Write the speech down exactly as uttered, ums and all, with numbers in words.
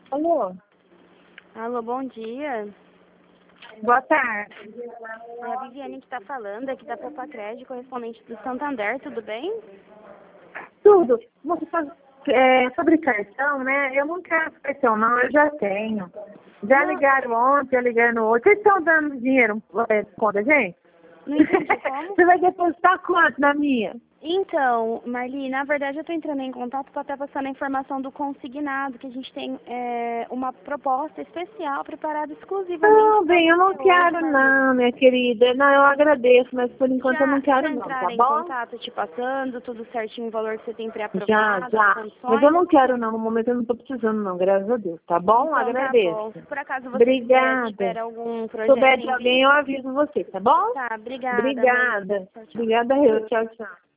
Alô? Alô, bom dia. Boa tarde. É a Viviane que está falando, aqui da Popacred, correspondente do Santander, tudo bem? Tudo. Você faz, é, sobre cartão, né? Eu não quero cartão, não. Eu já tenho. Já Não, ligaram ontem, já ligaram hoje. Vocês estão dando dinheiro é, conta, gente? não entendi como. Você vai depositar quanto na minha? Então, Marli, na verdade eu estou entrando em contato para estar passando a informação do consignado, que a gente tem é, uma proposta especial preparada exclusivamente Não, para bem, eu não você hoje, quero Marli. não, minha querida. Não, eu agradeço, mas por enquanto eu Já, não quero já não, tá entraram em bom? contato te passando, tudo certinho, o valor que você tem Já, pré-aprovado, as já. Mas eu condições? não quero não, no momento eu não tô precisando não, graças a Deus, tá bom? Então tá Agradeço. bom. Se por acaso você tiver, tiver Obrigada. algum Se projeto souber de em alguém, vista, eu aviso você, tá bom? tá, obrigada, Marli. Obrigada. Tchau, tchau. Obrigada, eu. Tchau, tchau.